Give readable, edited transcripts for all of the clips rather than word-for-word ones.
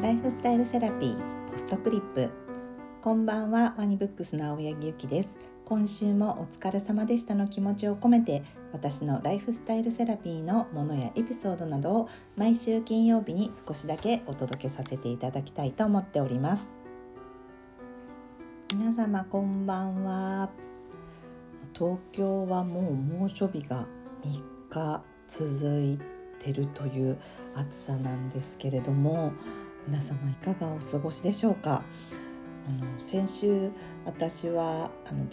ライフスタイルセラピーポストクリップ。こんばんは、ワニブックスの青柳ゆきです。今週もお疲れ様でしたの気持ちを込めて、私のライフスタイルセラピーのものやエピソードなどを毎週金曜日に少しだけお届けさせていただきたいと思っております。皆様こんばんは。東京はもう猛暑日が3日続いてるという暑さなんですけれども、皆様いかがお過ごしでしょうか。先週私は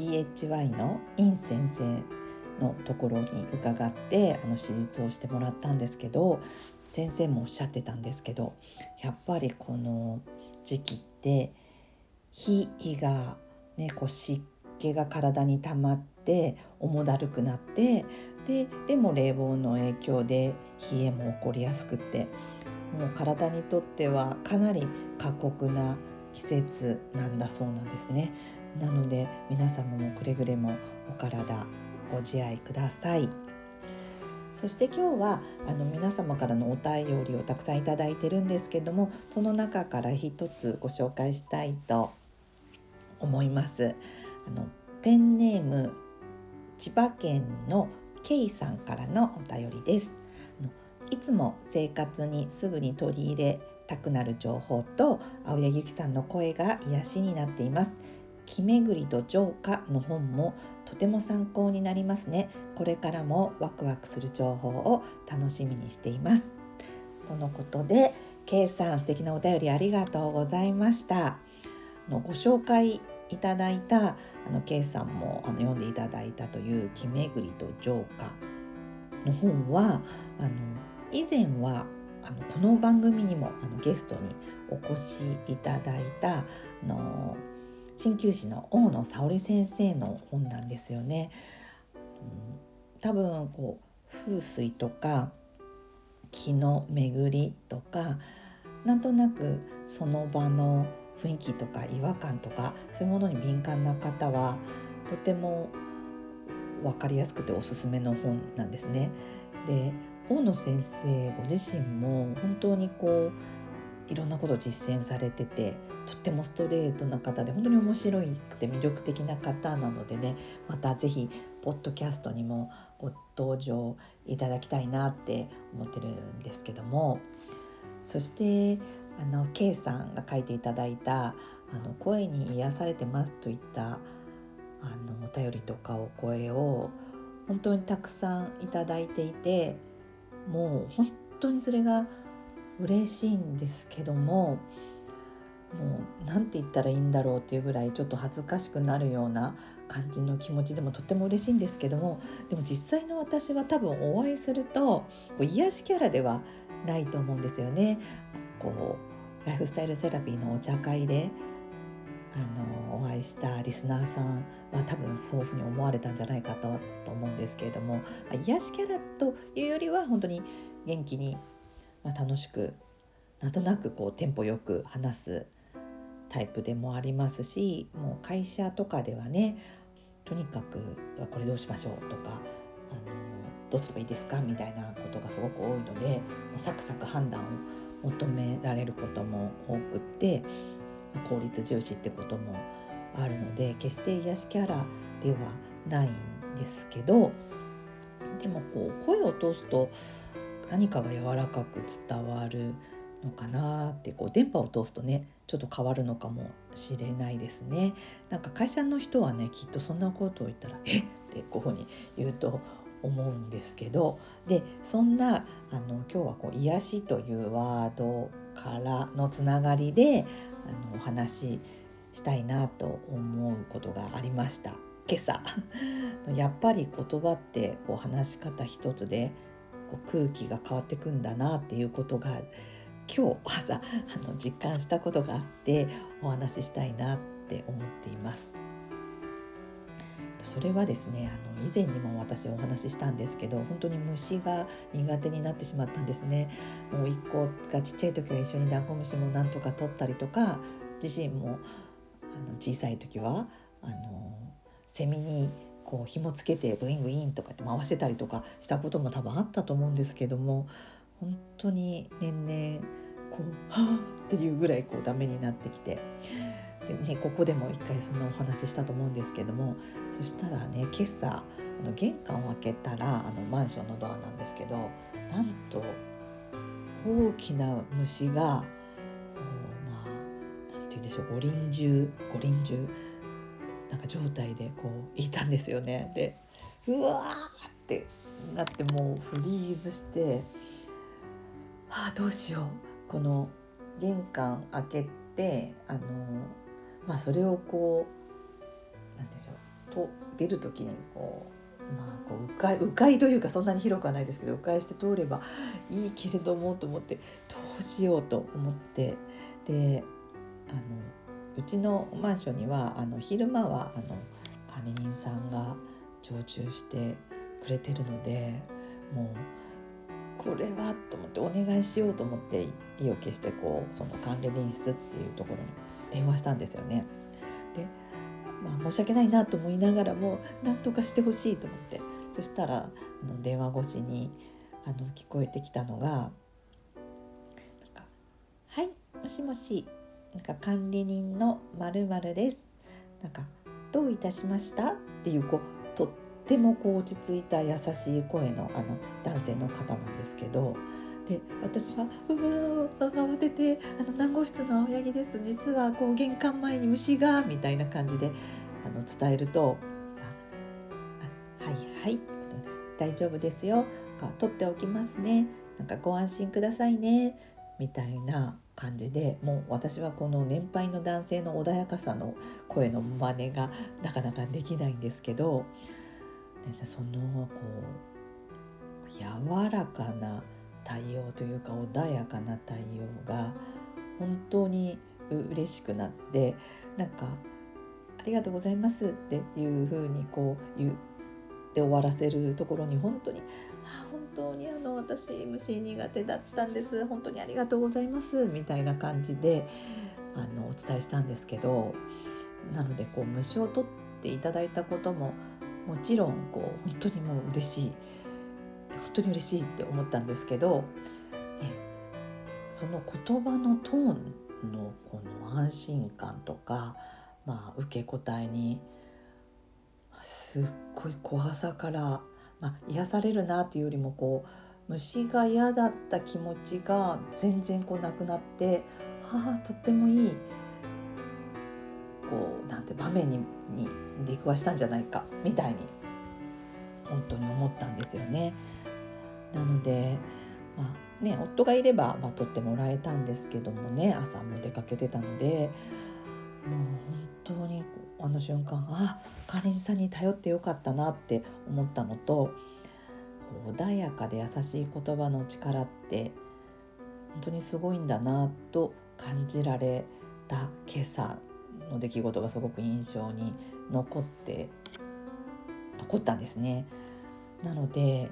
BHY のイン先生のところに伺って手術をしてもらったんですけど、先生もおっしゃってたんですけど、やっぱりこの時期って火がね、湿気が体に溜まって重だるくなって、でも冷房の影響で冷えも起こりやすくって、もう体にとってはかなり過酷な季節なんだそうなんですね。なので皆様もくれぐれもお体ご自愛ください。そして今日は皆様からのお便りをたくさんいただいてるんですけども、その中から一つご紹介したいと思います。ペンネーム千葉県のケイさんからのお便りです。いつも生活にすぐに取り入れたくなる情報と青柳ゆきさんの声が癒しになっています。気めぐりと浄化の本もとても参考になりますね。これからもワクワクする情報を楽しみにしています、とのことで、ケイさん素敵なお便りありがとうございました。ご紹介いただいたケイさんも読んでいただいたという気めぐりと浄化の本は以前はこの番組にもゲストにお越しいただいた鍼灸師の大野沙織先生の本なんですよね。多分風水とか気の巡りとか、なんとなくその場の雰囲気とか違和感とか、そういうものに敏感な方はとても分かりやすくておすすめの本なんですね。で、大野先生ご自身も本当にいろんなことを実践されてて、とってもストレートな方で本当に面白くて魅力的な方なのでね、またぜひポッドキャストにもご登場いただきたいなって思ってるんですけども、そしてK さんが書いていただいた声に癒されてますといったお便りとかお声を本当にたくさんいただいていて、もう本当にそれが嬉しいんですけども、もうなんて言ったらいいんだろうっていうぐらいちょっと恥ずかしくなるような感じの気持ちでもとっても嬉しいんですけども、でも実際の私は多分お会いすると癒しキャラではないと思うんですよね。ライフスタイルセラピーのお茶会でお会いしたリスナーさんは多分そういうふうに思われたんじゃないかと思うんですけれども、癒しキャラというよりは本当に元気に、楽しくなんとなくテンポよく話すタイプでもありますし、もう会社とかではね、とにかくこれどうしましょうとかどうすればいいですかみたいなことがすごく多いので、もうサクサク判断を求められることも多くって、効率重視ってこともあるので、決して癒しキャラではないんですけど、でも声を通すと何かが柔らかく伝わるのかなって、電波を通すとねちょっと変わるのかもしれないですね。なんか会社の人はね、きっとそんなことを言ったらえってこういうふうに言うと思うんですけど、でそんな今日は癒しというワードからのつながりでお話ししたいなと思うことがありました。今朝やっぱり言葉って話し方一つで空気が変わってくんだなっていうことが今日朝実感したことがあって、お話ししたいなって思っています。それはですね、以前にも私お話ししたんですけど、本当に虫が苦手になってしまったんですね。もう一個がちっちゃい時は一緒にダンゴムシもなんとか取ったりとか、自身も小さい時はセミに紐つけてブインブインとかって回してたりとかしたことも多分あったと思うんですけども、本当に年々 こうはぁっていうぐらいこうダメになってきて、で、ね、ここでも一回そのお話ししたと思うんですけども、そしたらね、今朝玄関を開けたらマンションのドアなんですけど、なんと大きな虫がなんて言うんでしょう、五輪中なんか状態でこういたんですよね。で、うわーってなって、もうフリーズして、どうしよう、この玄関開けてそれをこうなんていうんでしょう、と出る時に迂回というか、そんなに広くはないですけど、迂回して通ればいいけれどもと思って、どうしようと思って、でうちのマンションには昼間は管理人さんが常駐してくれてるので、もうこれはと思ってお願いしようと思って、意を決してその管理人室っていうところに電話したんですよね。で、申し訳ないなと思いながらも、なんとかしてほしいと思って、そしたら電話越しに聞こえてきたのが、なんかはい、もしもし、管理人の〇〇です。どういたしましたっていう、とっても落ち着いた優しい声の男性の方なんですけど、で、私は慌てて何号室の青柳です、実は玄関前に虫がみたいな感じで伝えると、はいはい、大丈夫ですよ、取っておきますね、ご安心くださいねみたいな感じで、もう私はこの年配の男性の穏やかさの声の真似がなかなかできないんですけど、その柔らかな対応というか、穏やかな対応が本当に嬉しくなって、ありがとうございますっていう風に言って終わらせるところに、本当に本当に私虫苦手だったんです、本当にありがとうございますみたいな感じでお伝えしたんですけど、なので虫を取っていただいたことももちろん本当にもう嬉しい、本当に嬉しいって思ったんですけど、その言葉のトーンのこの安心感とか、受け答えにすっごい怖さから、癒されるなっていうよりも、虫が嫌だった気持ちが全然なくなって、とってもいい場面に出くわしたんじゃないかみたいに本当に思ったんですよね。なので夫がいれば、取ってもらえたんですけどもね、朝も出かけてたので、もう本当にあの瞬間、管理人さんに頼ってよかったなって思ったのと、穏やかで優しい言葉の力って本当にすごいんだなと感じられた今朝の出来事がすごく印象に残ったんですね。なので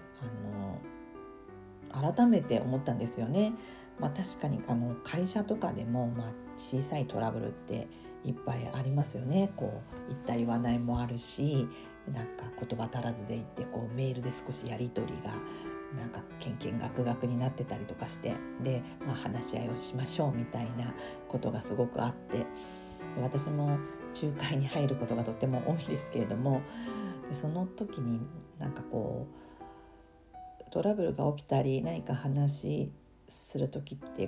改めて思ったんですよね。確かに会社とかでも、小さいトラブルっていっぱいありますよね。言った言わないもあるし、言葉足らずで言ってメールで少しやり取りがけんけんがくがくになってたりとかして、で、話し合いをしましょうみたいなことがすごくあって、私も仲介に入ることがとっても多いんですけれども、その時にトラブルが起きたり何か話する時って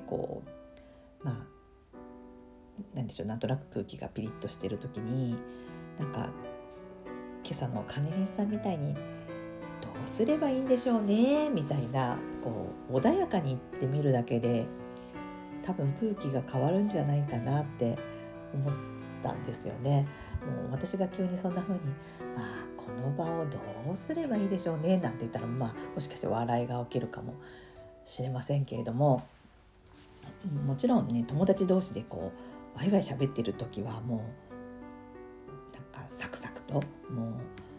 なんでしょう、なんとなく空気がピリッとしてる時に今朝の管理人さんみたいにどうすればいいんでしょうねみたいな穏やかに言ってみるだけで多分空気が変わるんじゃないかなって思ったんですよね。もう私が急にそんな風にこの場をどうすればいいでしょうねなんて言ったら、もしかして笑いが起きるかもしれませんけれども、もちろんね、友達同士でワイワイ喋ってる時はもうサクサクともう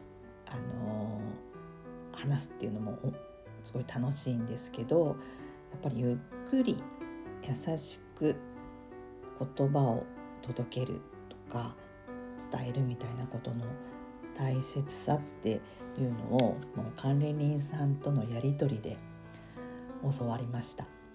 話すっていうのもすごい楽しいんですけど、やっぱりゆっくり優しく言葉を届けるとか伝えるみたいなことの大切さっていうのをもう管理人さんとのやり取りで教わりました。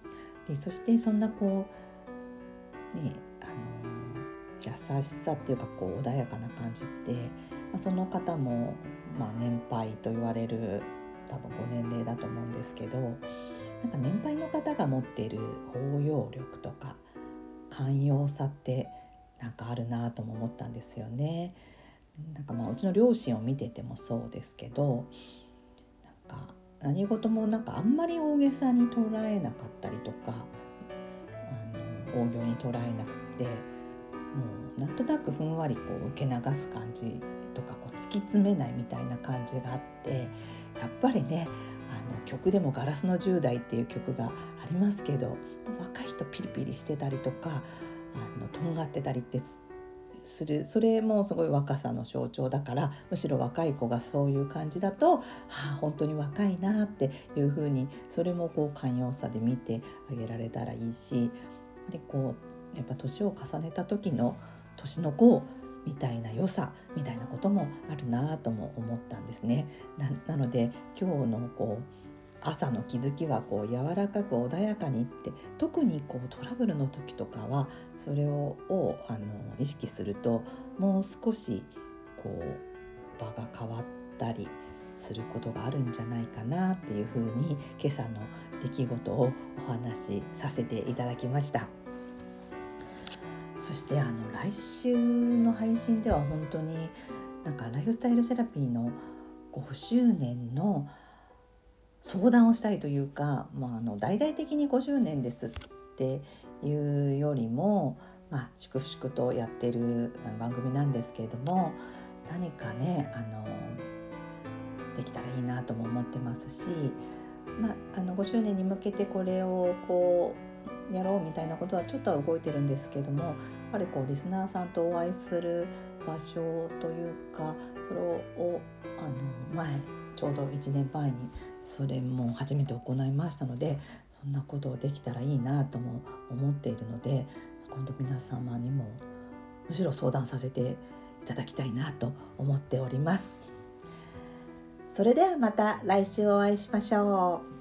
でそしてそんなこうね優しさっていうか穏やかな感じって、その方も、年配と言われる多分ご年齢だと思うんですけど、なんか年配の方が持っている包容力とか寛容さってなんかあるなとも思ったんですよね。なんかうちの両親を見ててもそうですけど、なんか何事もなんかあんまり大げさに捉えなかったりとか、大行に捉えなくて、もうなんとなくふんわり受け流す感じとか突き詰めないみたいな感じがあって、やっぱりね曲でもガラスの10代っていう曲がありますけど、若い人ピリピリしてたりとかとんがってたりってする、それもすごい若さの象徴だから、むしろ若い子がそういう感じだと、本当に若いなっていう風に、それも寛容さで見てあげられたらいいし、やっぱ年を重ねた時の年の子みたいな良さみたいなこともあるなとも思ったんですね。なので今日の朝の気づきは柔らかく穏やかにって、特にトラブルの時とかはそれを意識すると、もう少し場が変わったりすることがあるんじゃないかなっていうふうに、今朝の出来事をお話しさせていただきました。そして来週の配信では本当になんかライフスタイルセラピーの5周年の相談をしたいというか、大々的に5周年ですっていうよりも、粛々とやってる番組なんですけれども、何かねできたらいいなとも思ってますし、5周年に向けてこれをやろうみたいなことはちょっとは動いてるんですけども、やっぱりリスナーさんとお会いする場所というか、それをちょうど1年前にそれも初めて行いましたので、そんなことをできたらいいなとも思っているので、今度皆様にもむしろ相談させていただきたいなと思っております。それではまた来週お会いしましょう。